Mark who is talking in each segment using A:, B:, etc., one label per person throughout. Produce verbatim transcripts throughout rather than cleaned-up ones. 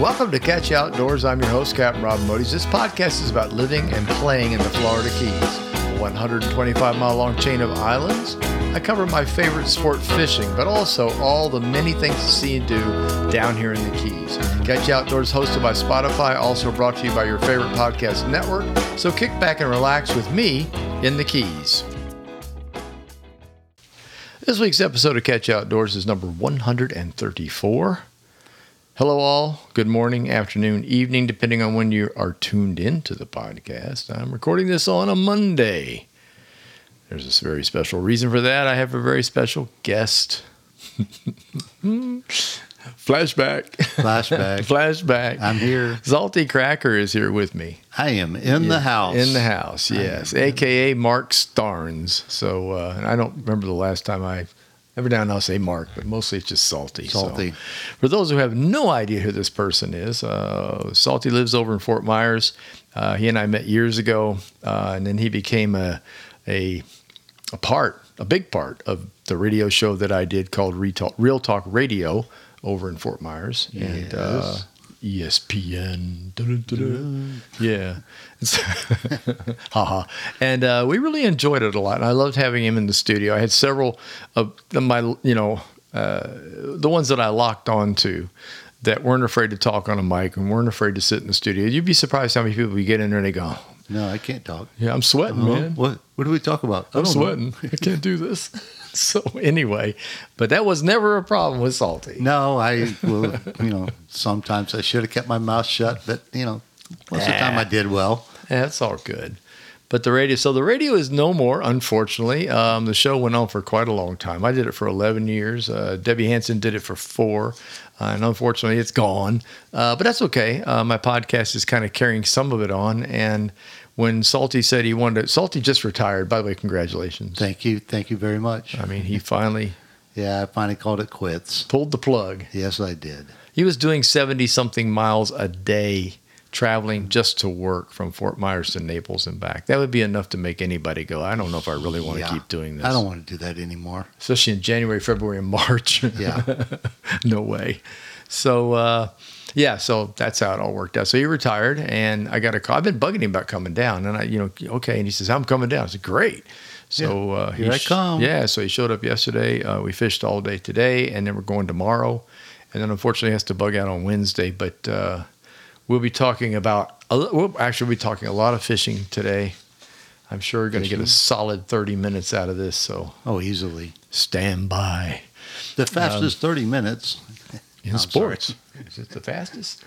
A: Welcome to Catch You Outdoors. I'm your host, Captain Rob Modies. This podcast is about living and playing in the Florida Keys, a one hundred twenty-five mile long chain of islands. I cover my favorite sport, fishing, but also all the many things to see and do down here in the Keys. Catch You Outdoors, hosted by Spotify, also brought to you by your favorite podcast network. So kick back and relax with me in the Keys. This week's episode of Catch You Outdoors is number one hundred thirty-four. Hello all. Good morning, afternoon, evening, depending on when you are tuned into the podcast. I'm recording this on a Monday. There's a very special reason for that. I have a very special guest. Flashback.
B: Flashback.
A: Flashback.
B: I'm here.
A: Salty Cracker is here with me.
B: I am in the house.
A: In the house, yes. A K A Mark Starnes. So uh, I don't remember the last time I... Every now and then I'll say Mark, but mostly it's just Salty.
B: Salty.
A: So, for those who have no idea who this person is, uh, Salty lives over in Fort Myers. Uh, he and I met years ago, uh, and then he became a, a a part, a big part of the radio show that I did called Real Talk, Real Talk Radio over in Fort Myers.
B: Yes.
A: And uh, E S P N. Dun, dun, dun. Yeah. Haha. And uh, we really enjoyed it a lot. And I loved having him in the studio. I had several of my, you know, uh, the ones that I locked on to that weren't afraid to talk on a mic and weren't afraid to sit in the studio. You'd be surprised how many people we get in there and they go,
B: no, I can't talk.
A: Yeah, I'm sweating,
B: uh-huh.
A: man.
B: What What do we talk about?
A: I'm sweating. I can't do this. So anyway, but that was never a problem with Salty.
B: No, I will, you know, sometimes I should have kept my mouth shut, but, you know, most of the time I did well.
A: Yeah, that's all good. But the radio, so the radio is no more, unfortunately. Um, the show went on for quite a long time. I did it for eleven years. Uh, Debbie Hanson did it for four. Uh, and unfortunately, it's gone. Uh, but that's okay. Uh, my podcast is kind of carrying some of it on. And when Salty said he wanted to, Salty just retired. By the way, congratulations.
B: Thank you. Thank you very much.
A: I mean, he finally...
B: Yeah, I finally called it quits.
A: Pulled the plug.
B: Yes, I did.
A: He was doing seventy-something miles a day traveling just to work from Fort Myers to Naples and back. That would be enough to make anybody go, I don't know if I really want to
B: yeah,
A: keep doing this.
B: I don't want to do that anymore.
A: Especially in January, February, and March.
B: Yeah.
A: No way. So, uh, yeah, so that's how it all worked out. So he retired, and I got a call. I've been bugging him about coming down. And I, you know, okay. And he says, I'm coming down. I said, great. So
B: yeah,
A: uh,
B: here
A: he
B: I come.
A: Yeah, so he showed up yesterday. Uh, we fished all day today, and then we're going tomorrow. And then unfortunately he has to bug out on Wednesday. But uh, we'll be talking about, we'll actually be talking a lot of fishing today. I'm sure we're going to get a solid thirty minutes out of this. So
B: oh, easily.
A: Stand by.
B: The fastest um, thirty minutes.
A: In
B: oh,
A: sports.
B: Sorry.
A: Is it the fastest?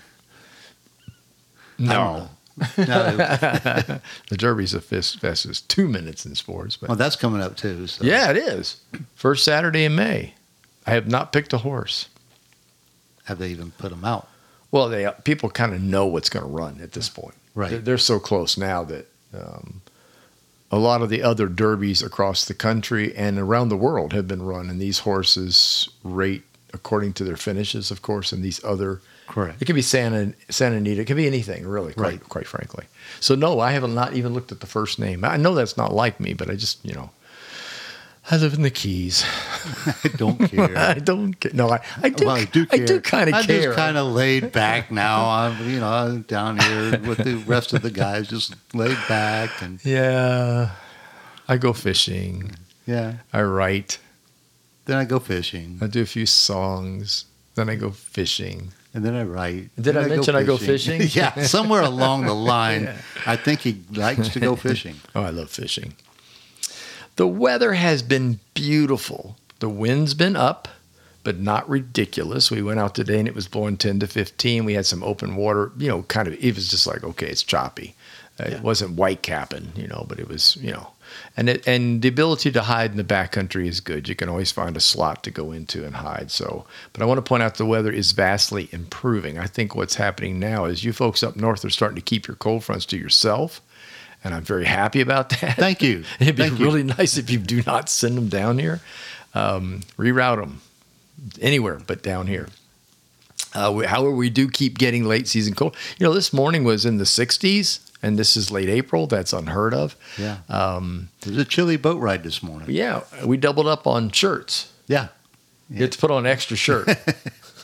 B: No. no.
A: The Derby's the fastest two minutes in sports. But
B: well, that's coming up too. So.
A: Yeah, it is. First Saturday in May. I have not picked a horse.
B: Have they even put them out?
A: Well, they people kind of know what's going to run at this point.
B: Right.
A: They're, they're so close now that um, a lot of the other derbies across the country and around the world have been run, and these horses rate according to their finishes, of course, and these other.
B: Correct.
A: It could be Santa Santa Anita. It could be anything, really, quite,
B: right.
A: quite frankly. So, no, I haven't not even looked at the first name. I know that's not like me, but I just, you know, I live in the Keys.
B: I don't care.
A: I don't care. No, I, I do.
B: Well, I do care.
A: I do kind of care.
B: I'm just kind of laid back now. I'm, you know, I'm down here with the rest of the guys, just laid back. And
A: yeah, I go fishing.
B: Yeah.
A: I write.
B: Then I go fishing.
A: I do a few songs. Then I go fishing.
B: And then I write.
A: Did I, I mention
B: go
A: I go fishing?
B: Yeah, somewhere along the line,
A: Yeah.
B: I think he likes to go fishing.
A: Oh, I love fishing. The weather has been beautiful. The wind's been up, but not ridiculous. We went out today and it was blowing ten to fifteen. We had some open water, you know, kind of, it was just like, okay, it's choppy. Uh,
B: Yeah.
A: It wasn't white capping, you know, but it was, you know, and it, and the ability to hide in the backcountry is good. You can always find a slot to go into and hide. So, but I want to point out the weather is vastly improving. I think what's happening now is you folks up north are starting to keep your cold fronts to yourself. And I'm very happy about that.
B: Thank you.
A: It'd be
B: Thank
A: really
B: you.
A: nice if you do not send them down here. Um, reroute them anywhere but down here. Uh, we, however, we do keep getting late season cold. You know, this morning was in the sixties, and this is late April. That's unheard of.
B: Yeah.
A: Um,
B: it was a chilly boat ride this morning.
A: yeah, we doubled up on shirts.
B: Yeah.
A: You have to put on an extra shirt.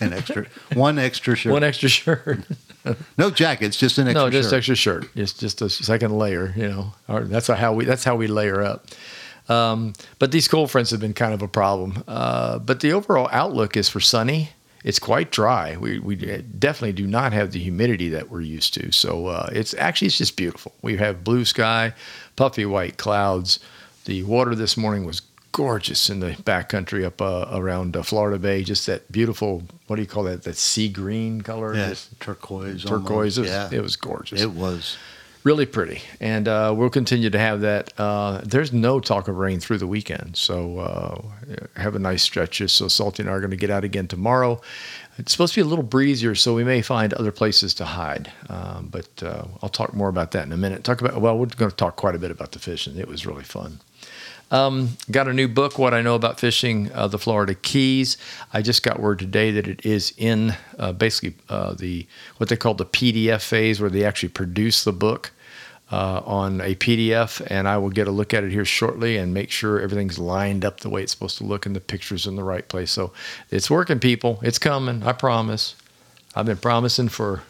B: An extra, one extra shirt.
A: One extra shirt.
B: No jackets, just an extra
A: No, just
B: shirt.
A: extra shirt. Just just a second layer. You know, or that's how we that's how we layer up. Um, but these cold fronts have been kind of a problem. Uh, but the overall outlook is for sunny. It's quite dry. We we definitely do not have the humidity that we're used to. So uh, it's actually it's just beautiful. We have blue sky, puffy white clouds. The water this morning was gorgeous in the backcountry up uh, around uh, Florida Bay. Just that beautiful, what do you call that? That sea green color.
B: Yes, turquoise.
A: Turquoise. It was,
B: yeah.
A: it was gorgeous.
B: It was.
A: Really pretty. And uh, we'll continue to have that. Uh, there's no talk of rain through the weekend. So uh, have a nice stretch. So Salty and I are going to get out again tomorrow. It's supposed to be a little breezier, so we may find other places to hide. Um, but uh, I'll talk more about that in a minute. Talk about Well, we're going to talk quite a bit about the fishing. It was really fun. Um, got a new book, What I Know About Fishing uh, the Florida Keys. I just got word today that it is in uh, basically uh, the what they call the P D F phase, where they actually produce the book uh, on a P D F, and I will get a look at it here shortly and make sure everything's lined up the way it's supposed to look and the picture's in the right place. So it's working, people. It's coming. I promise. I've been promising for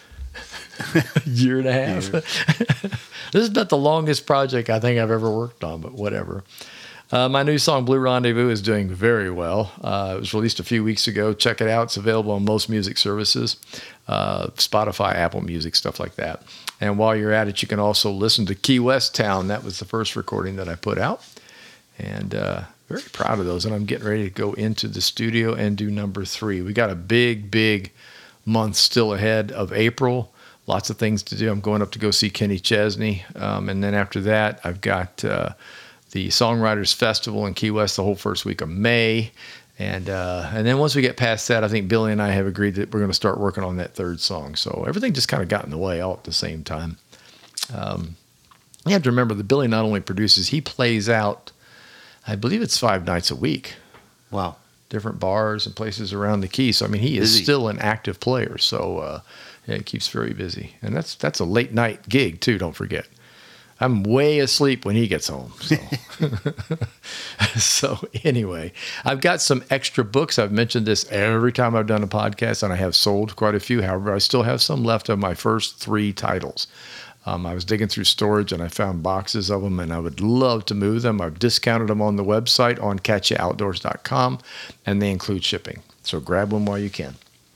A: a year and a half. This is about the longest project I think I've ever worked on, but whatever. Uh, my new song, Blue Rendezvous, is doing very well. Uh, it was released a few weeks ago. Check it out. It's available on most music services, uh, Spotify, Apple Music, stuff like that. And while you're at it, you can also listen to Key West Town. That was the first recording that I put out. And uh, very proud of those. And I'm getting ready to go into the studio and do number three. We got a big, big month still ahead of April. Lots of things to do. I'm going up to go see Kenny Chesney. Um, and then after that, I've got uh, the Songwriters Festival in Key West the whole first week of May. And uh, and then once we get past that, I think Billy and I have agreed that we're going to start working on that third song. So everything just kind of got in the way all at the same time. Um, you have to remember that Billy not only produces, he plays out, I believe it's five nights a week.
B: Wow.
A: Different bars and places around the Key. So, I mean, he is
B: Busy. Still
A: an active player. So, uh, yeah, he keeps very busy. And that's that's a late night gig, too, don't forget. I'm way asleep when he gets home. So. So anyway, I've got some extra books. I've mentioned this every time I've done a podcast, and I have sold quite a few. However, I still have some left of my first three titles. Um, I was digging through storage, and I found boxes of them, and I would love to move them. I've discounted them on the website on catch ya outdoors dot com, and they include shipping. So grab one while you can.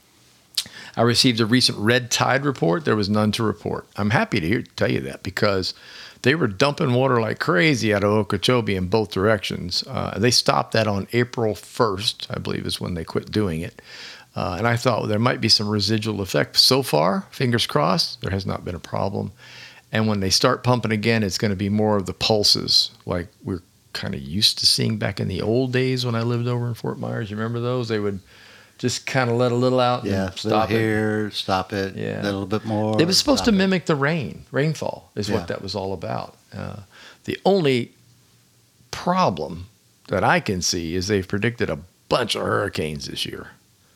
A: I received a recent red tide report. There was none to report. I'm happy to hear, tell you that because they were dumping water like crazy out of Okeechobee in both directions. Uh, they stopped that on April first, I believe is when they quit doing it. Uh, and I thought well, there might be some residual effect. So far, fingers crossed, there has not been a problem. And when they start pumping again, it's going to be more of the pulses like we're kind of used to seeing back in the old days when I lived over in Fort Myers. You remember those? They would just kind of let a little out and
B: yeah,
A: stop
B: here, stop it,
A: Yeah.
B: a little bit more.
A: It was supposed to
B: stop it.
A: mimic the rain. Rainfall is
B: Yeah.
A: what that was all about. Uh, the only problem that I can see is they've predicted a bunch of hurricanes this year.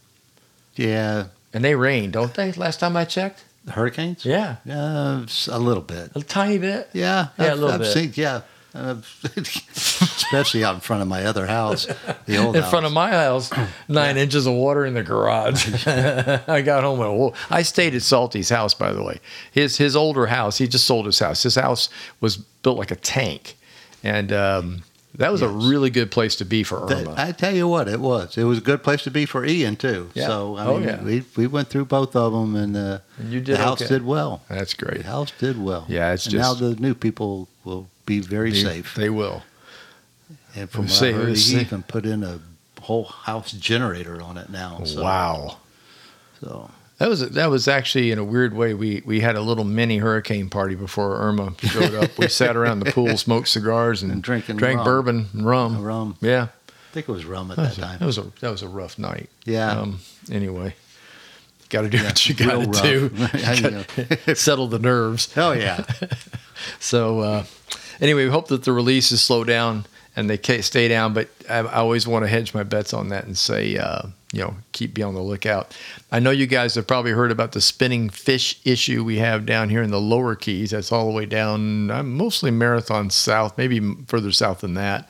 B: Yeah.
A: And they rain, don't they? Last time I checked?
B: Hurricanes?
A: Yeah.
B: Yeah, a little bit.
A: A tiny bit?
B: Yeah.
A: Yeah,
B: I've,
A: a little
B: I've
A: bit.
B: seen, yeah. Uh, especially out in front of my other house, the old
A: In
B: house.
A: front of my house, nine yeah. inches of water in the garage. I got home and whoa. I stayed at Salty's house, by the way. His his older house, he just sold his house. His house was built like a tank. And um, that was yes. a really good place to be for Irma.
B: That, I tell you what, it was. It was a good place to be for Ian, too.
A: Yeah.
B: So, I
A: oh,
B: mean,
A: yeah.
B: we, we went through both of them, and, uh,
A: and you did
B: the house
A: okay.
B: did well.
A: That's great.
B: The house did well.
A: Yeah, it's
B: and
A: just...
B: now the new people will be very
A: they,
B: safe.
A: They will.
B: And from what
A: say,
B: I heard, he
A: say,
B: even put in a whole house generator on it now. So,
A: wow.
B: So
A: that was that was actually in a weird way. We we had a little mini hurricane party before Irma showed up. We sat around the pool, smoked cigars, and,
B: and drinking
A: drank
B: rum.
A: bourbon and rum.
B: Rum.
A: Yeah.
B: I think it was rum at
A: that,
B: that time.
A: A, that was a that was a rough night.
B: Yeah.
A: Um, anyway, got to do
B: yeah,
A: what you got to do. Gotta settle the nerves.
B: Oh yeah.
A: So uh, anyway, we hope that the releases slow down and they stay down. But I, I always want to hedge my bets on that and say, uh, you know, keep be on the lookout. I know you guys have probably heard about the spinning fish issue we have down here in the lower Keys. That's all the way down, uh, mostly Marathon South, maybe further south than that.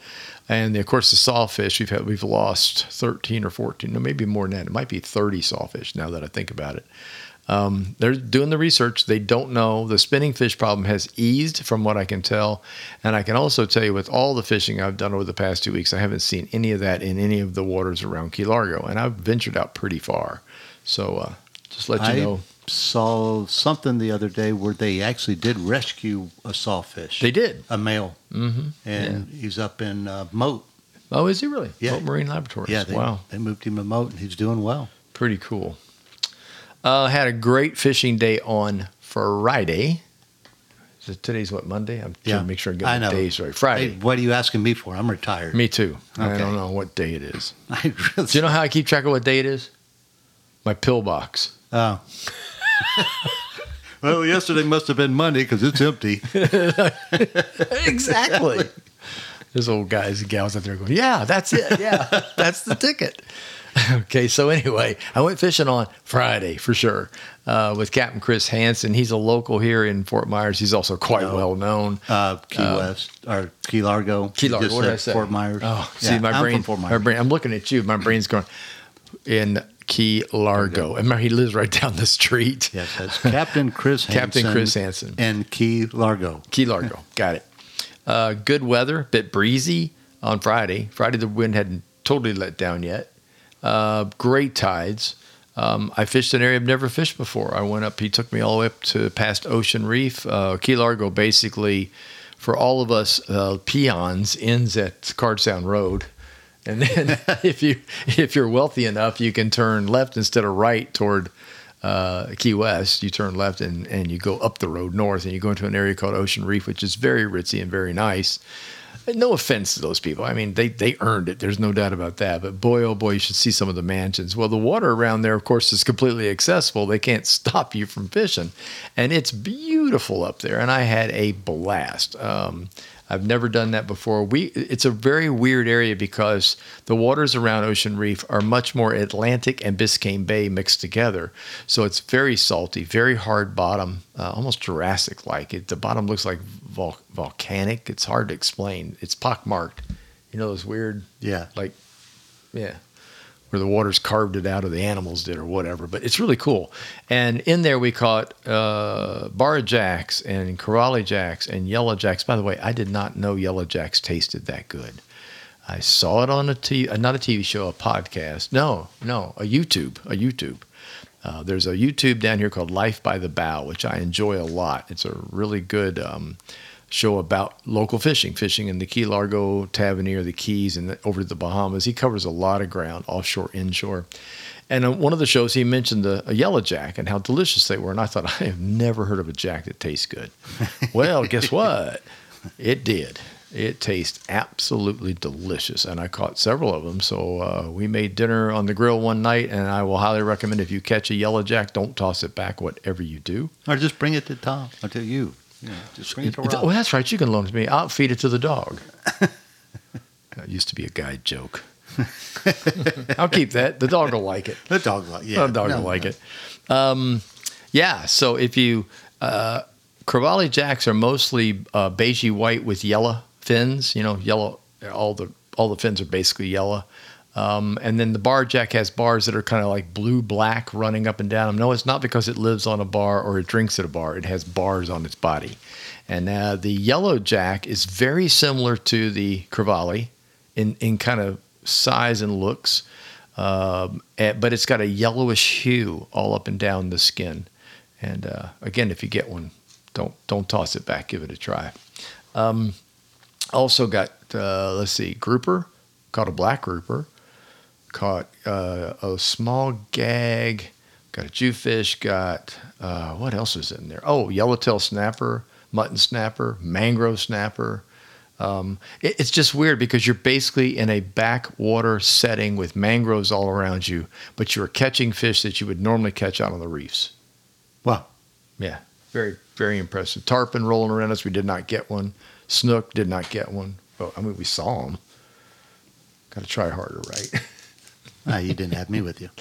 A: And of course, the sawfish we've had, we've lost thirteen or fourteen, no, maybe more than that. It might be thirty sawfish now that I think about it. Um, they're doing the research. They don't know. The spinning fish problem has eased from what I can tell. And I can also tell you with all the fishing I've done over the past two weeks, I haven't seen any of that in any of the waters around Key Largo. And I've ventured out pretty far. So uh, just let you
B: I
A: know.
B: saw something the other day where they actually did rescue a sawfish.
A: They did.
B: A male.
A: Mm-hmm.
B: And yeah. he's up in uh, Moat.
A: Oh, is he really?
B: Yeah.
A: Moat Marine Laboratories.
B: Yeah. They,
A: wow.
B: They moved him to Moat, and he's doing well.
A: Pretty cool. Uh, had a great fishing day on Friday. So today's what, Monday? I'm trying
B: yeah.
A: to make sure I get
B: I
A: the
B: know.
A: days right. Friday.
B: Hey, what are you asking me for? I'm retired.
A: Me too.
B: Okay.
A: I don't know what day it is.
B: I really,
A: Do you know how I keep track of what day it is? My pillbox.
B: Oh. Well, yesterday must have been Monday because it's empty.
A: Exactly. There's old guys and gals out there going, yeah, that's it. Yeah, that's the ticket. Okay, so anyway, I went fishing on Friday for sure uh, with Captain Chris Hansen. He's a local here in Fort Myers. He's also quite
B: No.
A: well known.
B: Uh, Key
A: Uh,
B: West or Key Largo.
A: Key
B: You
A: Largo.
B: just
A: What did I
B: said
A: say?
B: Fort Myers.
A: Oh, see,
B: Yeah,
A: my
B: I'm
A: brain,
B: from Fort
A: my
B: Myers.
A: brain. I'm looking at you. My brain's going in Key Largo. And he lives right down the street.
B: Yes, that's Captain Chris Hansen.
A: Captain Chris Hansen.
B: And Key Largo.
A: Key Largo. Got it. Uh, good weather, bit breezy on Friday. Friday, the wind hadn't totally let down yet. Uh, great tides. Um, I fished an area I've never fished before. I went up, he took me all the way up to past Ocean Reef. Uh, Key Largo basically, for all of us uh, peons, ends at Card Sound Road. And then if, you, if you're wealthy enough, you can turn left instead of right toward uh, Key West. You turn left and, and you go up the road north and you go into an area called Ocean Reef, which is very ritzy and very nice. No offense to those people. I mean, they, they earned it. There's no doubt about that. But boy, oh boy, you should see some of the mansions. Well, the water around there, of course, is completely accessible. They can't stop you from fishing. And it's beautiful up there. And I had a blast. Um, I've never done that before. We It's a very weird area because the waters around Ocean Reef are much more Atlantic and Biscayne Bay mixed together. So it's very salty, very hard bottom, uh, almost Jurassic-like. It, the bottom looks like vol- volcanic. It's hard to explain. It's pockmarked. You know those weird,
B: Yeah.
A: like, yeah, where the water's carved it out or the animals did or whatever. But it's really cool. And in there we caught uh, bar jacks and corrali jacks and yellow jacks. By the way, I did not know yellow jacks tasted that good. I saw it on a T V, not a T V show, a podcast. No, no, a YouTube, a YouTube. Uh, there's a YouTube down here called Life by the Bow, which I enjoy a lot. It's a really good um, show about local fishing, fishing in the Key Largo, Tavernier, the Keys, and the, over to the Bahamas. He covers a lot of ground, offshore, inshore. And on one of the shows, he mentioned a, a yellow jack and how delicious they were. And I thought, I have never heard of a jack that tastes good. Well, guess what? It did. It tastes absolutely delicious. And I caught several of them. So uh, we made dinner on the grill one night, and I will highly recommend if you catch a yellow jack, don't toss it back, whatever you do.
B: Or just bring it to Tom or to you. Yeah, just bring it to Rob.
A: Well, that's right. You can loan it to me. I'll feed it to the dog. That used to be a guide joke. I'll keep that. The dog will like it.
B: The dog will, yeah.
A: The dog
B: No,
A: will like
B: no.
A: it. Um, yeah, so if you... Uh, Corvalli jacks are mostly uh, beigey white with yellow fins. You know, yellow. All the all the fins are basically yellow. Um, and then the bar jack has bars that are kind of like blue-black running up and down them. No, it's not because it lives on a bar or it drinks at a bar. It has bars on its body. And uh, the yellow jack is very similar to the Corvalli in, in kind of size and looks. Um, and, but it's got a yellowish hue all up and down the skin. And uh, again, if you get one, don't don't toss it back. Give it a try. Um, also got, uh, let's see, grouper. Caught a black grouper. Caught uh, a small gag. Got a jewfish. Got, uh, what else is in there? Oh, yellowtail snapper, mutton snapper, mangrove snapper. Um, it, it's just weird because you're basically in a backwater setting with mangroves all around you, but you're catching fish that you would normally catch out on the reefs.
B: Wow.
A: Yeah, very, very impressive. Tarpon rolling around us. We did not get one. Snook did not get one. Well, I mean, we saw them. Got to try harder, right?
B: Ah, you didn't have me with you.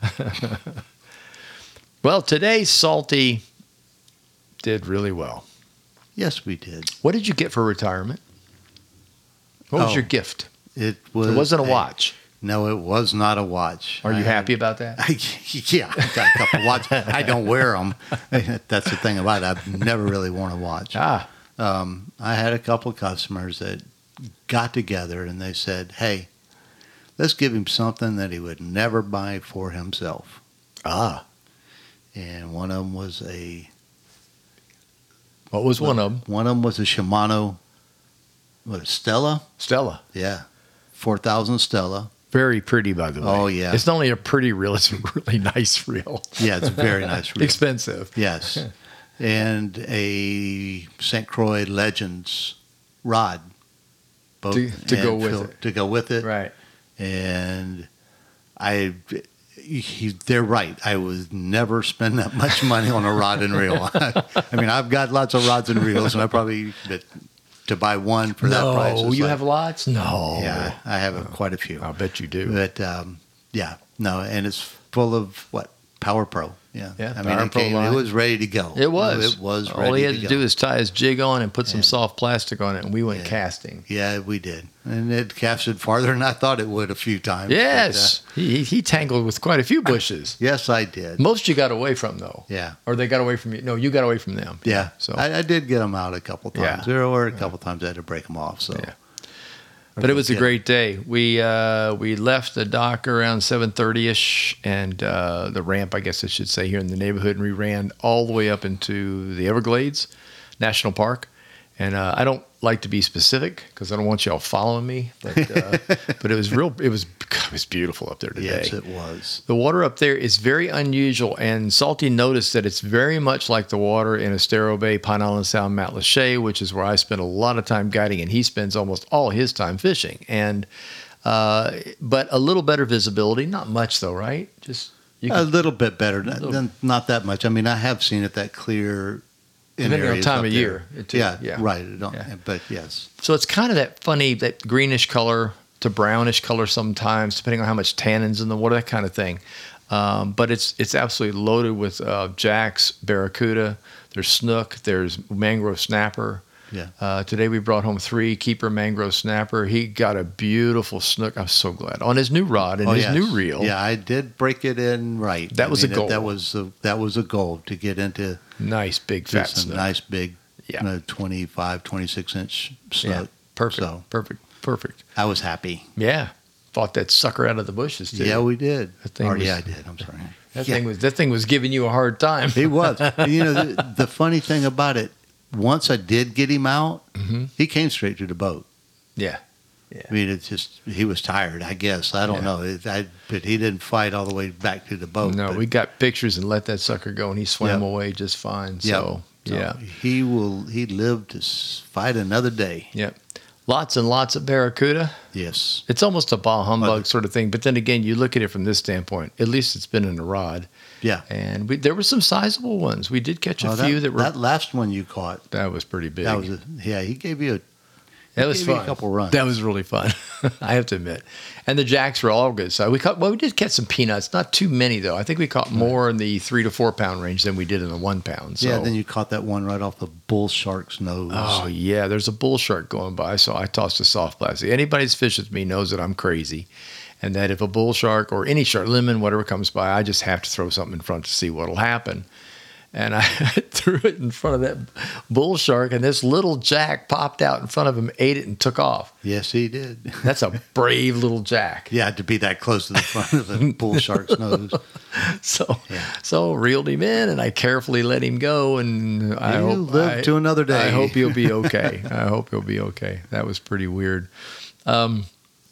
A: Well, today, Salty did really well.
B: Yes, we did.
A: What did you get for retirement? What was
B: Oh.
A: your gift?
B: It was.
A: It wasn't a watch.
B: No, it was not a watch.
A: Are you
B: I,
A: happy about that?
B: I, yeah, I got a couple watches. I don't wear them. That's the thing about it. I've never really worn a watch.
A: Ah,
B: Um, I had a couple of customers that got together and they said, "Hey, let's give him something that he would never buy for himself."
A: ah.
B: And one of them was a
A: What was one of them?
B: one of them was a Shimano, what, Stella?
A: Stella.
B: Yeah, four thousand Stella.
A: Very pretty, by the way.
B: Oh, yeah.
A: It's not only a pretty reel; it's a really nice reel.
B: Yeah, it's a very nice reel.
A: Expensive.
B: Yes, and a Saint Croix Legends rod. Both
A: To- to go
B: and
A: with
B: fill-
A: it.
B: To go with it.
A: Right.
B: And I, he, they're right. I would never spend that much money on a rod and reel. I mean, I've got lots of rods and reels, and I probably, but to buy one for that price.
A: No,
B: is
A: you
B: like-
A: have lots? No.
B: Yeah, I have quite a few.
A: I'll bet you do.
B: But um, yeah, no, and it's full of what? Power Pro. Yeah.
A: Yeah,
B: I mean,
A: Power
B: it,
A: Pro
B: came, it
A: line.
B: was ready to go.
A: It was.
B: It was ready
A: All he had
B: to
A: to,
B: go.
A: do is tie his jig on and put some
B: Yeah.
A: soft plastic on it, and we went
B: Yeah.
A: casting.
B: Yeah, we did. And it casted farther than I thought it would a few times. but,
A: Yes.
B: uh,
A: he, he tangled with quite a few bushes.
B: yes, I did.
A: Most you got away from, though.
B: Yeah.
A: Or they got away from you. No, you got away from them.
B: Yeah.
A: So,
B: I, I did get them out a couple times.
A: Yeah.
B: There were a couple times I had to break them off. So.
A: Yeah. But it was a
B: Yeah.
A: great day. We uh, we left the dock around seven thirty ish, and uh, the ramp, I guess I should say, here in the neighborhood, and we ran all the way up into the Everglades National Park. And uh, I don't like to be specific because I don't want y'all following me, but uh, but it was real. It was God, it was beautiful up there today.
B: Yes, it was.
A: The water up there is very unusual, and Salty noticed that it's very much like the water in Estero Bay, Pine Island Sound, Mount Lachey, which is where I spend a lot of time guiding, and he spends almost all his time fishing. And uh, but a little better visibility, not much though, right? Just you
B: A
A: can,
B: little bit better. Not, not that much. I mean, I have seen it that clear in
A: Depending on
B: areas
A: time
B: up
A: of
B: there.
A: year, it too-
B: yeah,
A: yeah.
B: right. It don't-
A: Yeah.
B: But yes.
A: so it's kind of that funny, that greenish color to brownish color sometimes, depending on how much tannins in the water, that kind of thing. Um, but it's it's absolutely loaded with uh, jacks, barracuda. There's snook. There's mangrove snapper.
B: Yeah.
A: Uh, today we brought home three keeper mangrove snapper. He got a beautiful snook. I'm so glad on his new rod and
B: Oh,
A: his
B: yes.
A: new reel.
B: Yeah, I did break it in right.
A: That
B: I
A: was a
B: mean,
A: goal.
B: That was a, that was a goal to get into
A: Nice big fat
B: just some
A: snook.
B: nice big,
A: Yeah.
B: you know, twenty-five, twenty-six inch snook.
A: Yeah, perfect,
B: So
A: perfect, perfect.
B: I was happy.
A: Yeah, fought that sucker out of the bushes too.
B: Yeah, we did.
A: That thing
B: or
A: was-
B: yeah, I did. I'm sorry.
A: that
B: yeah.
A: thing was that thing was giving you a hard time.
B: He was. You know, the, the funny thing about it, once I did get him out,
A: Mhm.
B: he came straight to the boat.
A: Yeah,
B: I mean, it's just he was tired. I guess I don't
A: Yeah.
B: know. It, I, but he didn't fight all the way back to the boat.
A: no,
B: but,
A: we got pictures and let that sucker go, and he swam
B: Yep.
A: away just fine.
B: Yep.
A: So
B: So
A: yeah,
B: he will. He lived to s- fight another day.
A: yep. Lots and lots of barracuda.
B: Yes.
A: It's almost a bah humbug
B: But-
A: sort of thing. But then again, you look at it from this standpoint. At least it's been in a rod,
B: Yeah.
A: and we, there were some sizable ones. We did catch a
B: Well,
A: few
B: that,
A: that were
B: that last one you caught.
A: that was pretty big.
B: That was a, yeah. He gave you a.
A: That was
B: gave you a
A: fun.
B: couple runs.
A: That was really fun. I have to admit. And the jacks were all good. So we caught. Well, we did catch some peanuts. Not too many though. I think we caught more in the three to four pound range than we did in the one pound. So.
B: Yeah. Then you caught that one right off the bull shark's nose.
A: Oh yeah, there's a bull shark going by, so I tossed a soft plastic. Anybody that's fished with me knows that I'm crazy, and that if a bull shark or any shark, lemon, whatever comes by, I just have to throw something in front to see what'll happen. And I threw it in front of that bull shark, and this little jack popped out in front of him, ate it, and took off.
B: Yes, he did.
A: That's a brave little jack.
B: Yeah, to be that close to the front of the bull shark's nose.
A: So,
B: Yeah.
A: so reeled him in, and I carefully let him go. And I
B: You
A: hope
B: live
A: I-
B: to another day.
A: I hope he'll be okay. I hope he'll be okay. That was pretty weird. Um,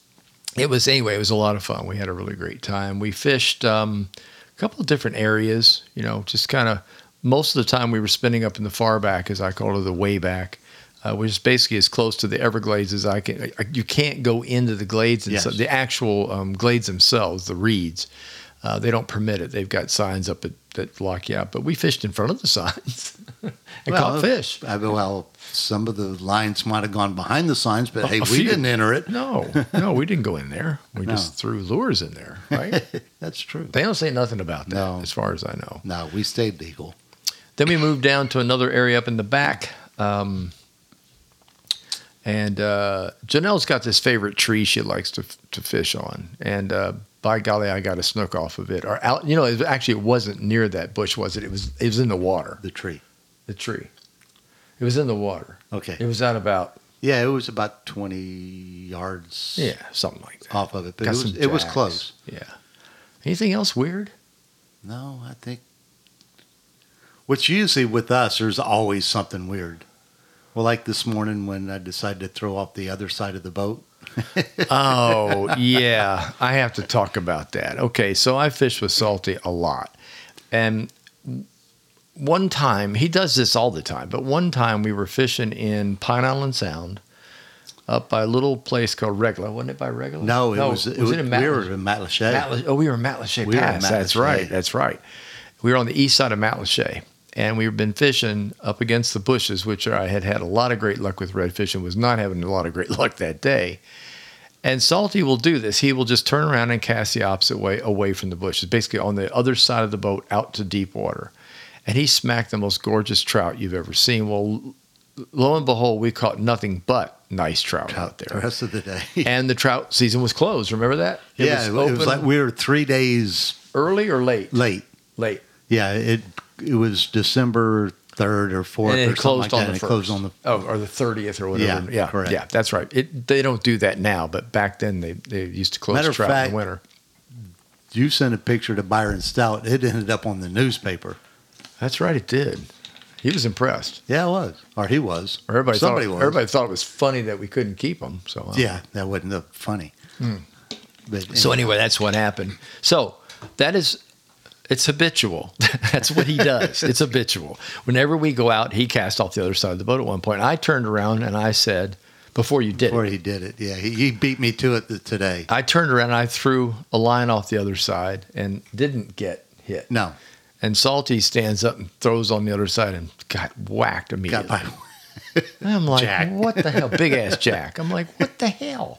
A: it was anyway. It was a lot of fun. We had a really great time. We fished um, a couple of different areas. You know, just kind of most of the time we were spending up in the far back, as I call it, the way back. Uh, which is basically as close to the Everglades as I can. I- You can't go into the glades, and
B: Yes.
A: so the actual um, glades themselves, the reeds. Uh, they don't permit it. They've got signs up that, that lock you out. But we fished in front of the signs and
B: Well,
A: caught fish.
B: I, well, some of the lines might have gone behind the signs, but
A: A-
B: hey,
A: a
B: we
A: few.
B: didn't enter it.
A: No, no, we didn't go in there. We
B: No.
A: just threw lures in there, right?
B: That's true.
A: They don't say nothing about that,
B: No.
A: as far as I know.
B: No, we stayed legal.
A: Then we moved down to another area up in the back. Um, And uh, Janelle's got this favorite tree she likes to to fish on, and uh, by golly, I got a snook off of it. Or out, you know, it, actually, it wasn't near that bush, was it? It was. It was in the water.
B: The tree.
A: The tree. It was in the water.
B: Okay.
A: It was at about.
B: Yeah, it was about twenty yards.
A: Yeah, something like that.
B: Off of it, but
A: Got
B: it was
A: some
B: it was
A: jacks.
B: close.
A: Yeah. Anything else weird?
B: No, I think. Which usually with us, there's always something weird. Well, like this morning when I decided to throw off the other side of the boat.
A: Oh, yeah. I have to talk about that. Okay, so I fish with Salty a lot. And one time, he does this all the time, but one time we were fishing in Pine Island Sound up by a little place called Regla. Wasn't it by Regla?
B: No, it was, it was,
A: it in
B: we were
A: Matlacha?
B: in Matlacha.
A: Matla- oh, we were in Matlacha
B: We were in
A: Pass. That's
B: Matlacha.
A: right. That's right. We were on the east side of Matlacha. And we've been fishing up against the bushes, which I had had a lot of great luck with redfish and was not having a lot of great luck that day. And Salty will do this. He will just turn around and cast the opposite way away from the bushes, basically on the other side of the boat out to deep water. And he smacked the most gorgeous trout you've ever seen. Well, lo and behold, we caught nothing but nice trout out
B: The
A: there.
B: rest of the day.
A: And the trout season was closed. Remember that? It
B: yeah, it was,
A: open
B: like we were three days
A: early or late?
B: late.
A: Late.
B: Yeah, it it was December third or fourth
A: And
B: or
A: it closed
B: something like
A: on
B: that.
A: the
B: It closed
A: first.
B: on the
A: Oh, or the thirtieth or whatever.
B: Yeah,
A: Yeah,
B: correct.
A: yeah, that's right. It, they don't do that now, but back then they, they used to close
B: Matter of
A: trout
B: fact-
A: in the winter.
B: You sent a picture to Byron Stout. It ended up on the newspaper.
A: That's right, it did. He was impressed.
B: Yeah, it was. Or he was.
A: Everybody
B: Somebody
A: thought,
B: was.
A: Everybody thought it was funny that we couldn't keep him. So uh,
B: Yeah, that wasn't uh, funny. But
A: So anyway, that's what happened. So that is, it's habitual. That's what he does. It's habitual. Whenever we go out, he cast off the other side of the boat at one point. I turned around and I said, before you did
B: before
A: it,
B: he did it, yeah, he, he beat me to it th- today.
A: I turned around and I threw a line off the other side and didn't get hit.
B: No,
A: And Salty stands up and throws on the other side and got whacked
B: got
A: immediately.
B: by.
A: And I'm like,
B: Jack.
A: what the hell? Big ass Jack. I'm like, what the hell?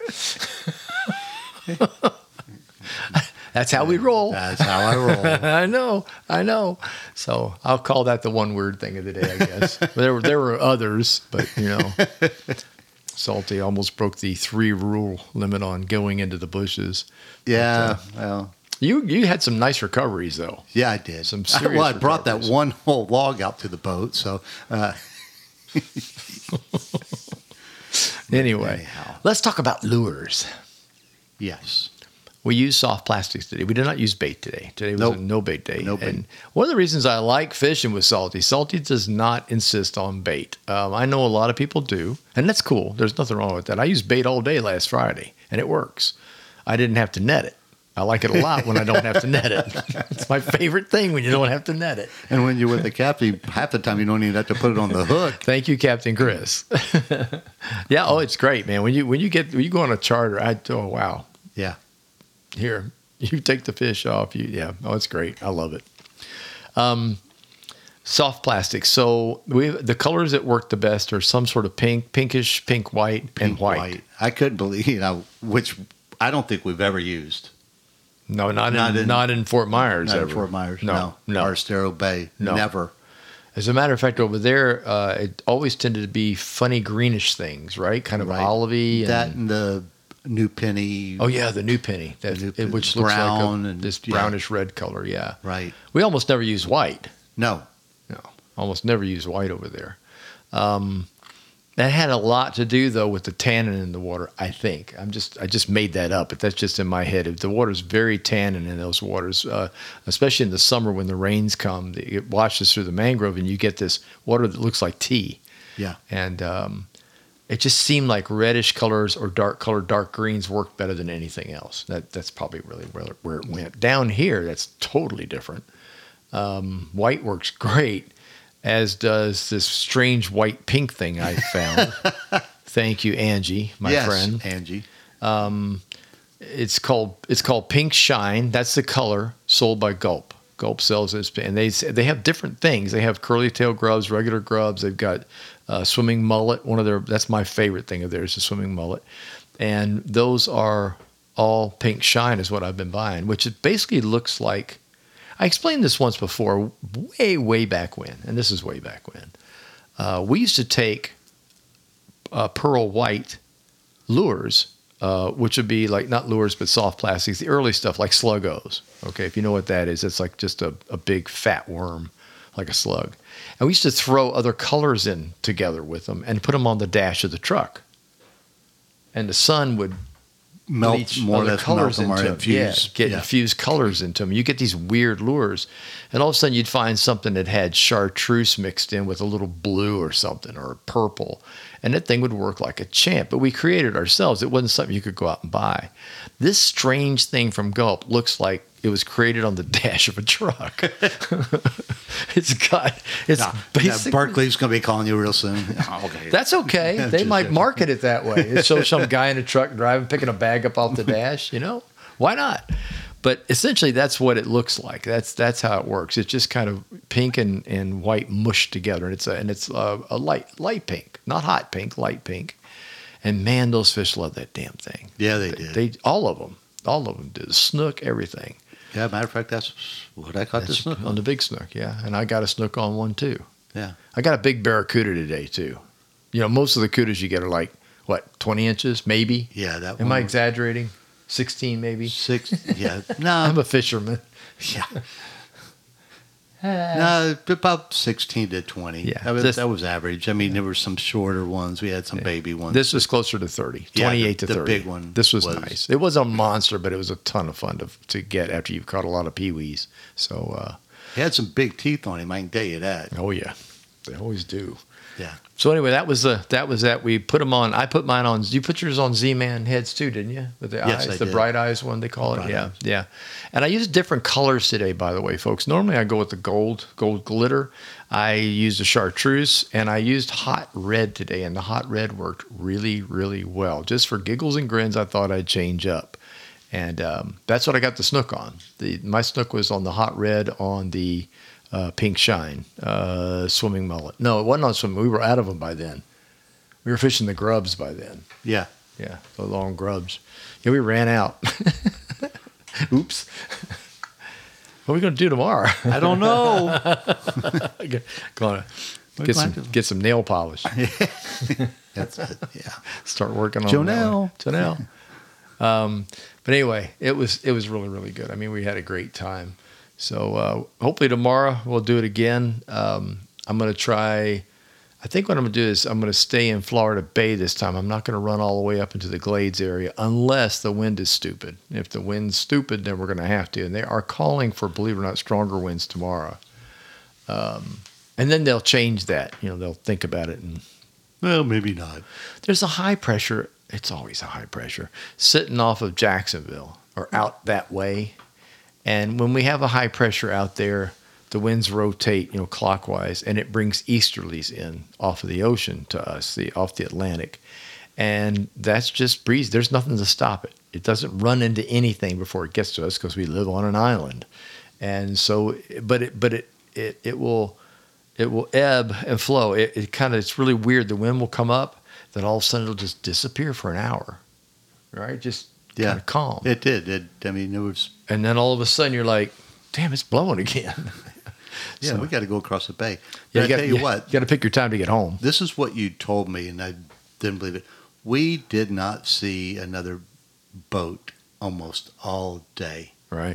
A: That's how we roll.
B: That's how I roll.
A: I know, I know. So I'll call that the one word thing of the day, I guess. there were there were others, but you know, Salty almost broke the three rule limit on going into the bushes.
B: Yeah, well,
A: You you had some nice recoveries though.
B: yeah, I did.
A: Some
B: I,
A: serious
B: well, I brought that
A: recoveries.
B: one whole log out to the boat, so uh,
A: Anyway,
B: anyhow.
A: let's talk about lures.
B: yes.
A: We used soft plastics today. We did not use bait today. Today was
B: Nope.
A: a no bait day.
B: No bait.
A: And one of the reasons I like fishing with Salty, Salty does not insist on bait. Um, I know a lot of people do, and that's cool. There's nothing wrong with that. I used bait all day last Friday, and it works. I didn't have to net it. I like it a lot when I don't have to net it. It's my favorite thing when you don't have to net it.
B: And when you're with the captain, half the time you don't even have to put it on the hook.
A: Thank you, Captain Chris. Yeah, oh, it's great, man. When you when you get when you go on a charter, I oh wow.
B: Yeah.
A: Here, you take the fish off. You yeah, oh, it's great. I love it. Um, soft plastic. So we the colors that work the best are some sort of pink, pinkish, pink, white, and
B: Pink,
A: white.
B: I couldn't believe, you know, which I don't think we've ever used.
A: No, not,
B: Not
A: in,
B: in-
A: not in Fort Myers.
B: Not
A: ever.
B: in Fort Myers.
A: No,
B: No.
A: no.
B: Or Estero Bay.
A: No.
B: Never.
A: As a matter of fact, over there, uh, it always tended to be funny greenish things, right? Kind of
B: Right.
A: olivey.
B: That
A: And,
B: and the new penny.
A: oh yeah, the new penny, that
B: The new
A: it-
B: penny.
A: which looks
B: Brown
A: like a,
B: and-
A: this
B: yeah.
A: brownish red color. Yeah,
B: Right.
A: we almost never use white.
B: No.
A: No, almost never use white over there. Um, that had a lot to do though with the tannin in the water. I think I'm just I just made that up, but that's just in my head. If the water's very tannin in those waters, uh, especially in the summer when the rains come, it washes through the mangrove, and you get this water that looks like tea.
B: Yeah.
A: And um, it just seemed like reddish colors or dark colored dark greens worked better than anything else. That that's probably really where, where it went. Down here, that's totally different. Um, white works great, as does this strange white pink thing I found. Thank you, Angie, my
B: yes,
A: friend.
B: Angie.
A: It's called it's called Pink Shine. That's the color sold by Gulp. Gulp sells this, and they they have different things. They have curly tail grubs, regular grubs. They've got uh, swimming mullet. One of their that's my favorite thing of theirs is swimming mullet, and those are all Pink Shine is what I've been buying, which it basically looks like. I explained this once before, way way back when, and this is way back when. Uh, we used to take uh, pearl white lures, uh, which would be like not lures but soft plastics, the early stuff like sluggos. Okay, if you know what that is, it's like just a, a big fat worm, like a slug. And we used to throw other colors in together with them and put them on the dash of the truck. And the sun would
B: Melt
A: bleach
B: more or
A: other
B: less
A: colors
B: melt them
A: into
B: or
A: them.
B: infuse.
A: Yeah, get
B: Yeah.
A: infused colors into them. You get these weird lures, and all of a sudden you'd find something that had chartreuse mixed in with a little blue or something or purple, and that thing would work like a champ. But we created it ourselves. It wasn't something you could go out and buy. This strange thing from Gulp looks like it was created on the dash of a truck. It's got it's
B: Now,
A: basically.
B: Berkeley's going to be calling you real soon. Oh, okay.
A: That's okay. They
B: Just-
A: might market it that way. It shows some guy in a truck driving, picking a bag up off the dash. You know, why not? But essentially, that's what it looks like. That's that's how it works. It's just kind of pink and, and white mushed together, and it's a, and it's a, a light light pink, not hot pink, light pink. And man, those fish love that damn thing.
B: Yeah, they did.
A: They all of them, all of them did. The snook, everything.
B: Yeah, matter of fact, that's what I caught
A: That's
B: this snook
A: on
B: on.
A: the big snook, yeah. And I got a snook on one too.
B: Yeah.
A: I got a big barracuda today too. You know, most of the cudas you get are like what, twenty inches, maybe.
B: Yeah, that
A: Am
B: one
A: I
B: was
A: exaggerating? Sixteen, maybe.
B: Six, yeah. No,
A: I'm a fisherman.
B: yeah. No, about sixteen to twenty.
A: Yeah,
B: That was,
A: this-
B: that was average. I mean, there were some shorter ones. We had some baby ones.
A: This was closer to thirty,
B: Yeah,
A: twenty-eight
B: the-
A: to
B: the
A: thirty.
B: big one
A: This was,
B: was-
A: nice. It was a monster, but it was a ton of fun to to get after you've caught a lot of peewees. So, uh,
B: He had some big teeth on him, I can tell you that.
A: oh yeah, they always do.
B: Yeah.
A: So anyway, that was the that was that. We put them on. I put mine on. You put yours on Z-Man heads too, didn't you? With the
B: Yes,
A: eyes,
B: I
A: the
B: did.
A: bright eyes one they call it.
B: Bright
A: yeah,
B: eyes.
A: yeah. And I used different colors today, by the way, folks. Normally I go with the gold, gold glitter. I used a chartreuse, and I used hot red today, and the hot red worked really, really well. Just for giggles and grins, I thought I'd change up, and um, that's what I got the snook on. The my snook was on the hot red on the uh, pink shine uh, swimming mullet. No, it wasn't on swimming. We were out of them by then. We were fishing the grubs by then.
B: Yeah.
A: Yeah, the long grubs. Yeah, we ran out. Oops. What are we going to do tomorrow?
B: I don't know.
A: Going to
B: We're
A: get
B: glad
A: some
B: to-
A: get some nail polish.
B: That's it. Yeah.
A: Start working on
B: Jonelle.
A: that one. Jonelle. Um, but anyway, it was it was really really good. I mean, we had a great time. So uh, hopefully tomorrow we'll do it again. Um, I'm going to try. I think what I'm going to do is I'm going to stay in Florida Bay this time. I'm not going to run all the way up into the Glades area unless the wind is stupid. If the wind's stupid, then we're going to have to. And they are calling for, believe it or not, stronger winds tomorrow. Um, and then they'll change that. You know, they'll think about it. And
B: Well, maybe not.
A: there's a high pressure. It's always a high pressure sitting off of Jacksonville or out that way. And when we have a high pressure out there, the winds rotate, you know, clockwise, and it brings easterlies in off of the ocean to us, the off the Atlantic, and that's just breeze. There's nothing to stop it. It doesn't run into anything before it gets to us because we live on an island, and so, but it, but it, it, it will, it will ebb and flow. It, it kind of, it's really weird. The wind will come up, then all of a sudden it'll just disappear for an hour, right? Just
B: Yeah.
A: kind of calm,
B: It did. It, I mean, it was.
A: and then all of a sudden you're like, damn, it's blowing again.
B: Yeah,
A: So-
B: we got to go across the bay. But
A: Yeah,
B: I
A: you got,
B: tell you what,
A: you got to pick your time to get home.
B: this is what you told me, and I didn't believe it. We did not see another boat almost all day.
A: Right?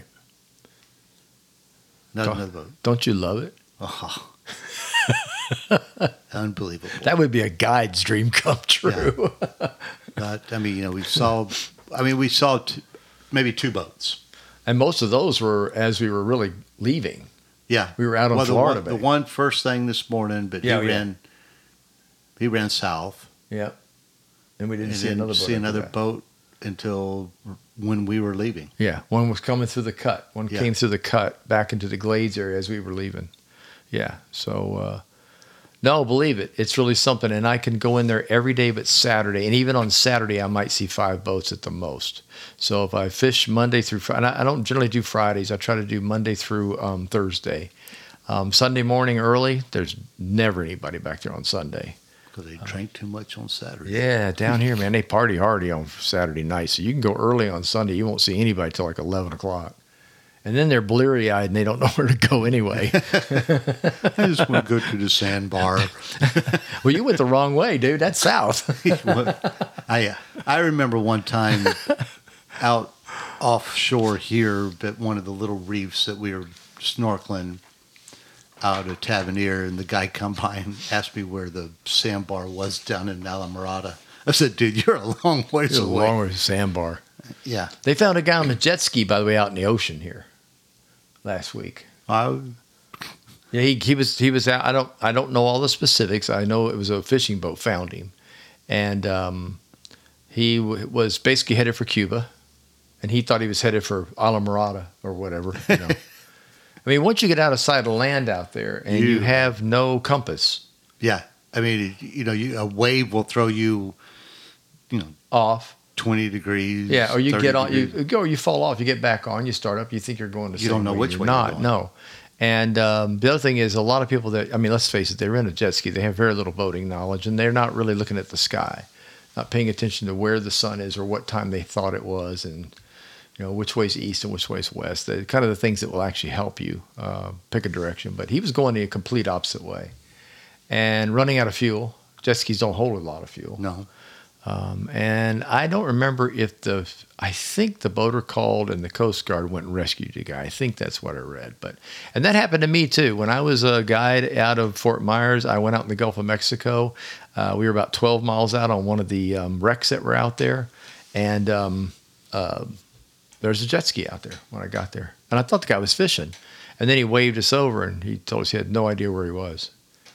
B: Not
A: Don't-
B: another boat.
A: Don't you love it?
B: Oh. Unbelievable.
A: That would be a guide's dream come true.
B: Not, I mean, you know, we saw. I mean, we saw t- maybe two boats.
A: And most of those were as we were really leaving.
B: Yeah,
A: We were out on
B: well,
A: Florida
B: the one,
A: Bay.
B: the one first thing this morning, but
A: Yeah,
B: he
A: yeah.
B: ran. He ran south.
A: Yep. And we didn't
B: and
A: see
B: didn't
A: another boat.
B: see
A: after
B: another
A: that.
B: boat until when we were leaving.
A: Yeah. One was coming through the cut. One
B: Yeah.
A: came through the cut back into the Glades area as we were leaving. Yeah. So, uh, no, believe it. It's really something. And I can go in there every day but Saturday. And even on Saturday, I might see five boats at the most. So if I fish Monday through Friday, and I I don't generally do Fridays. I try to do Monday through um, Thursday. Um, Sunday morning early, there's never anybody back there on Sunday.
B: Because they drank too much on Saturday.
A: Yeah, down here, man, they party hardy on Saturday night. So you can go early on Sunday. You won't see anybody till like eleven o'clock. And then they're bleary-eyed and they don't know where to go anyway.
B: I just want to go to the sandbar.
A: Well, you went the wrong way, dude. That's south.
B: I I remember one time out offshore here at one of the little reefs that we were snorkeling out of Tavernier, and the guy come by and asked me where the sandbar was down in Alamorada. I said, dude, you're a long ways
A: It's a
B: away.
A: long way to sandbar.
B: Yeah.
A: They found a guy on a jet ski, by the way, out in the ocean here last week.
B: I,
A: Yeah, he he was he was out. I don't I don't know all the specifics. I know it was a fishing boat found him, and um, he w- was basically headed for Cuba, and he thought he was headed for Alamorada or whatever. You know, I mean, once you get out of sight of land out there, and you,
B: You-
A: have no compass
B: yeah. I mean, you know, you, a wave will throw you, you know,
A: off,
B: twenty degrees.
A: yeah, or you
B: thirty
A: get on, you
B: degrees.
A: go, you fall off, you get back on, you start up, you think you're going to.
B: You don't know which
A: you're
B: way you're
A: not.
B: going.
A: No. And um, the other thing is, a lot of people that, I mean, let's face it, they're in a jet ski. They have very little boating knowledge, and they're not really looking at the sky, not paying attention to where the sun is or what time they thought it was, and you know which way's east and which way's west. They're kind of the things that will actually help you uh, pick a direction. But he was going the complete opposite way, and running out of fuel. Jet skis don't hold a lot of fuel.
B: No.
A: Um, and I don't remember if the, I think the boater called and the Coast Guard went and rescued the guy. I think that's what I read. But, and that happened to me too. When I was a guide out of Fort Myers, I went out in the Gulf of Mexico. Uh, we were about twelve miles out on one of the um, wrecks that were out there. And um, uh, there's a jet ski out there when I got there. And I thought the guy was fishing. And then he waved us over and he told us he had no idea where he was.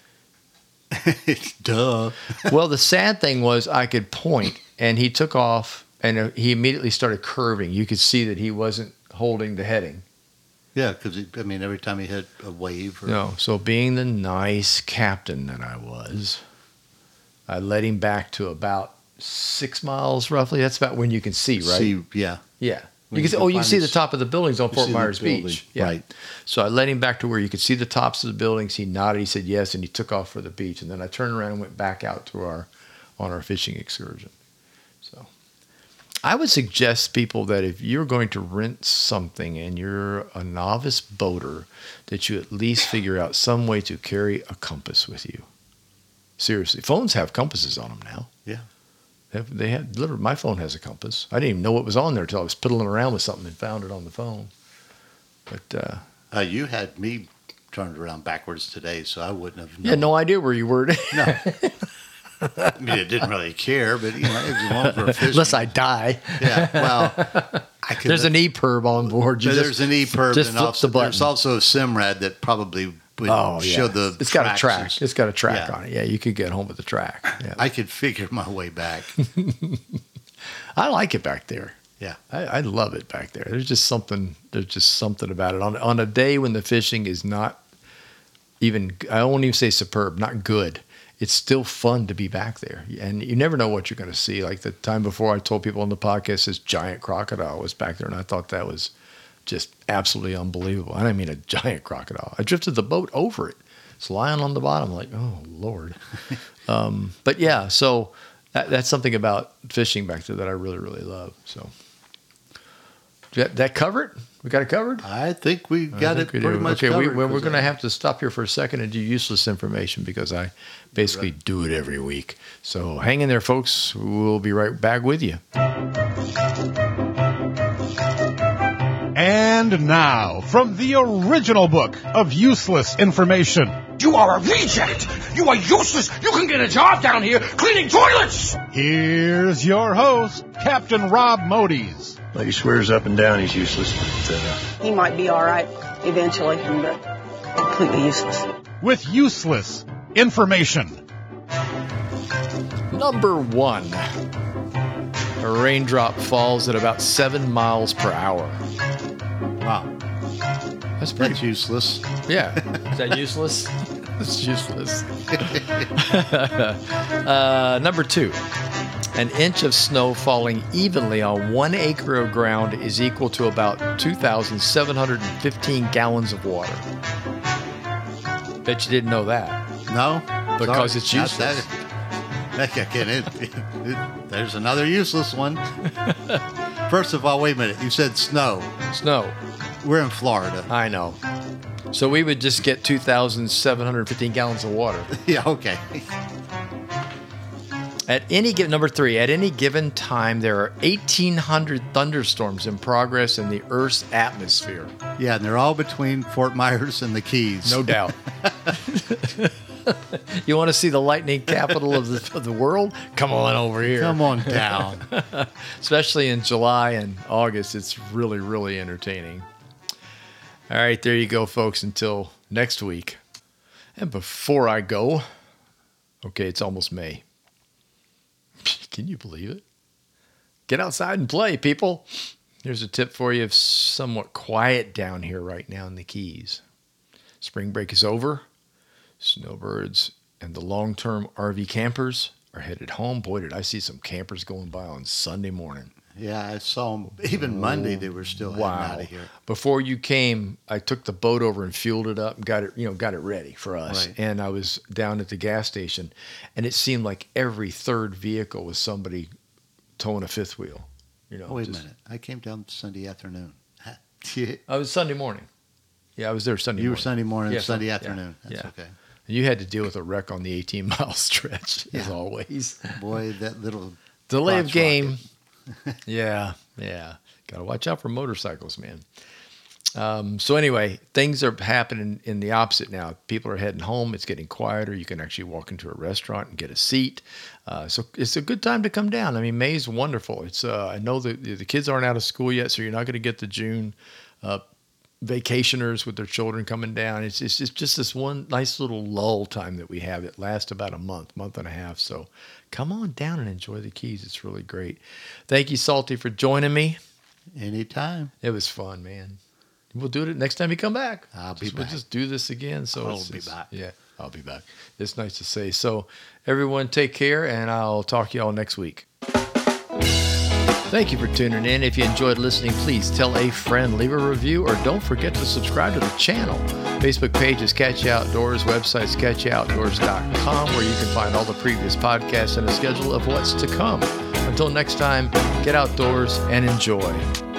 B: Duh.
A: Well, the sad thing was I could point, and he took off, and uh, he immediately started curving. You could see that he wasn't holding the heading.
B: Yeah, because, I mean, every time he hit a wave. Or,
A: No, so being the nice captain that I was, I led him back to about six miles roughly. That's about when you can see, right?
B: See, yeah.
A: Yeah.
B: When
A: You
B: you
A: can see,
B: can
A: oh, you can
B: find
A: see the
B: this-
A: top of the buildings on
B: you
A: Fort
B: see the
A: Myers
B: building,
A: Beach. Yeah.
B: right.
A: So I led him back to where you could see the tops of the buildings. He nodded. He said yes, and he took off for the beach. And then I turned around and went back out to our on our fishing excursion. So I would suggest people that if you're going to rent something and you're a novice boater, that you at least figure out some way to carry a compass with you. Seriously, phones have compasses on them now.
B: Yeah.
A: They have- They had literally, my phone has a compass. I didn't even know what was on there until I was piddling around with something and found it on the phone. But uh,
B: Uh, you had me turned around backwards today, so I wouldn't have known.
A: you had no idea where you were.
B: No. I mean, I didn't really care, but, you know, it was long for a fish.
A: Unless I die.
B: Yeah, well, I could.
A: There's an E P I R B on board. You
B: there's
A: just,
B: an E P I R B,
A: just
B: and
A: flip
B: also,
A: the button.
B: there's also a SIMRAD that probably would
A: Oh,
B: show
A: yeah.
B: the.
A: It's got a
B: tracks
A: track.
B: and-
A: It's got a track
B: Yeah.
A: on it. Yeah, you could get home with the track. Yeah.
B: I could figure my way back.
A: I like it back there.
B: Yeah.
A: I, I love it back there. There's just something. There's just something about it. On on a day when the fishing is not even. I won't even say superb. Not good. It's still fun to be back there, and you never know what you're going to see. Like the time before, I told people on the podcast, this giant crocodile was back there, and I thought that was just absolutely unbelievable. I didn't mean a giant crocodile. I drifted the boat over it. It's lying on the bottom, like, oh Lord. um, but yeah, so that, that's something about fishing back there that I really, really love. So. That, that covered? We got it covered?
B: I think we got
A: I
B: it
A: think we
B: pretty
A: do.
B: much
A: okay, we,
B: covered.
A: we're, we're
B: 'cause
A: going to
B: I-
A: have to stop here for a second and do useless information because I basically do it every week. So hang in there, folks. We'll be right back with you.
C: And now, from the original book of useless information,
D: You are a reject! You are useless! You can get a job down here cleaning toilets!
C: here's your host, Captain Rob Modies.
E: Well, he swears up and down he's useless, but uh,
F: He might be all right eventually, but completely useless.
C: With useless information.
A: Number one. A raindrop falls at about seven miles per hour.
B: Wow.
A: That's pretty.
B: That's useless.
A: Yeah. Is that useless? It's useless. uh, number two. An inch of snow falling evenly on one acre of ground is equal to about two thousand seven hundred fifteen gallons of water. Bet you didn't know that.
B: No?
A: Because
B: Sorry.
A: it's
B: Not
A: useless.
B: That, that, again, it, it, it- there's another useless one. First of all, wait a minute. You said snow.
A: Snow.
B: we're in Florida.
A: I know. So we would just get two thousand seven hundred fifteen gallons of water.
B: Yeah, okay.
A: At any given, number three, at any given time, there are eighteen hundred thunderstorms in progress in the Earth's atmosphere.
B: Yeah, and they're all between Fort Myers and the Keys.
A: No doubt. You want to see the lightning capital of the, of the world? Come on over here.
B: Come on down.
A: Especially in July and August, it's really, really entertaining. All right, there you go, folks, until next week. And before I go, okay, it's almost May. Can you believe it? Get outside and play, people. Here's a tip for you. It's somewhat quiet down here right now in the Keys. Spring break is over. Snowbirds and the long-term R V campers are headed home. Boy, did I see some campers going by on Sunday morning.
B: Yeah, I saw them. Even Monday, they were still
A: Wow.
B: heading out of here.
A: Before you came, I took the boat over and fueled it up and got it, you know, got it ready for us.
B: Right.
A: And I was down at the gas station, and it seemed like every third vehicle was somebody towing a fifth wheel. You know,
B: Oh, wait
A: just-
B: a minute. I came down Sunday afternoon. You
A: I was Sunday morning. Yeah, I was there Sunday
B: were
A: morning.
B: Sunday morning,
A: Yeah,
B: Sunday
A: yeah,
B: afternoon. That's
A: yeah.
B: okay.
A: You had to deal with a wreck on the eighteen mile stretch, as
B: Yeah.
A: always.
B: Boy, that little
A: Delay of
B: crotch
A: game. yeah, yeah. Got to watch out for motorcycles, man. Um, so anyway, things are happening in the opposite now. People are heading home. It's getting quieter. You can actually walk into a restaurant and get a seat. Uh, so it's a good time to come down. I mean, May's wonderful. It's uh, I know that the kids aren't out of school yet, so you're not going to get the June uh, vacationers with their children coming down. It's, it's it's just this one nice little lull time that we have. It lasts about a month, month and a half. So come on down and enjoy the Keys. It's really great. Thank you, Salty, for joining me.
B: Anytime.
A: It was fun, man. We'll do it next time you come back.
B: I'll be
A: Just-
B: back.
A: We'll just do this again. So
B: I'll
A: it's-
B: be
A: it's-
B: back.
A: Yeah, I'll be back. It's nice to say. So everyone take care, and I'll talk to you all next week. Thank you for tuning in. If you enjoyed listening, please tell a friend, leave a review, or don't forget to subscribe to the channel. Facebook page is Catch You Outdoors, website is catch you outdoors dot com, where you can find all the previous podcasts and a schedule of what's to come. Until next time, get outdoors and enjoy.